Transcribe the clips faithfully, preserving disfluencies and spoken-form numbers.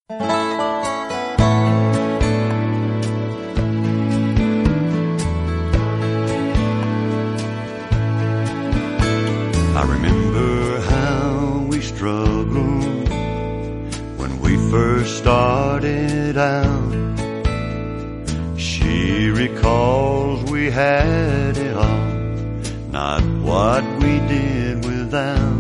I remember how we struggled when we first started out. She recalls we had it all, not what we did without.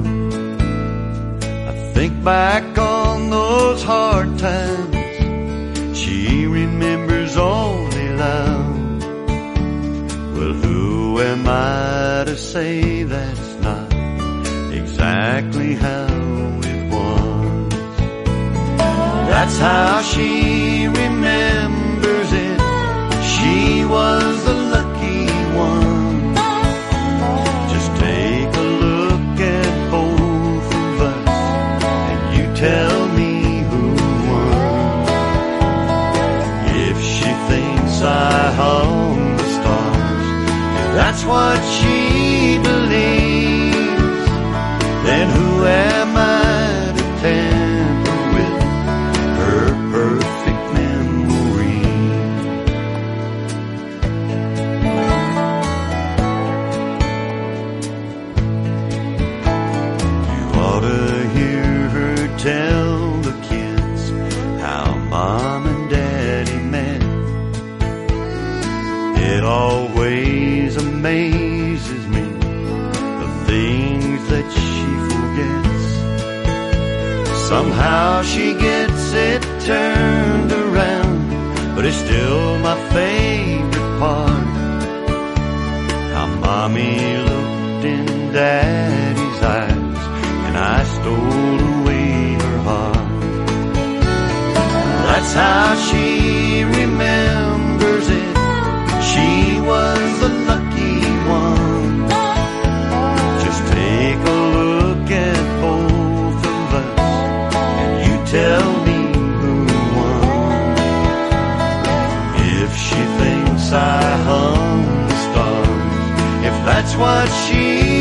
I think back on those hard times, she remembers only loud. Well, who am I to say that's not exactly how it was? That's how she remembers it. She was the lucky one. Just take a look at both of us and you tell me who won. If she thinks I hung the stars, if that's what she believes, then who am I to tamper with her perfect memory? You ought to hear her tell the kids how Mom and Daddy met. It always amazes me, the things that she forgets. Somehow she gets it turned around, but it's still my favorite part. How Mommy looked in Daddy's eyes and I stole away her heart. That's how she remembers it. She was the lucky one. Just take a look at both of us and you tell me who won. If she thinks I hung the stars, if that's what she